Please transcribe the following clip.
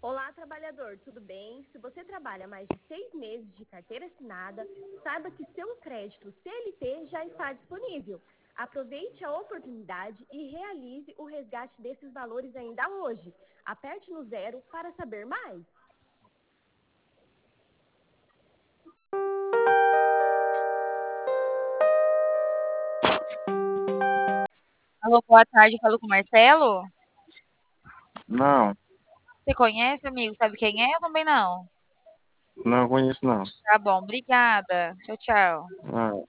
Olá, trabalhador, tudo bem? Se você trabalha mais de 6 meses de carteira assinada, saiba que seu crédito CLT já está disponível. Aproveite a oportunidade e realize o resgate desses valores ainda hoje. Aperte no 0 para saber mais. Alô, boa tarde, falo com o Marcelo. Não, Você conhece, amigo? Sabe quem é? Eu também não. não conheço não. Tá bom, obrigada. Tchau, tchau. Ah,